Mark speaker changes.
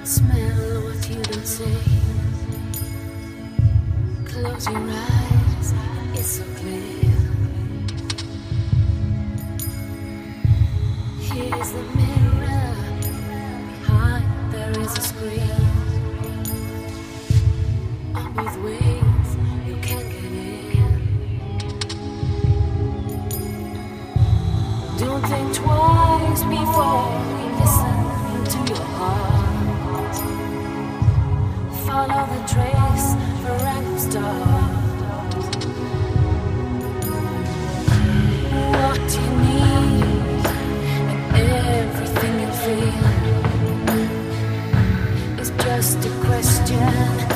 Speaker 1: Smell what you don't say. Close your eyes, it's so clear. Here's the mirror. Behind there is a screen. On both ways, you can get in. Don't think twice before you listen to your heart. Follow the trace for random stars. What you need and everything you feel is just a question.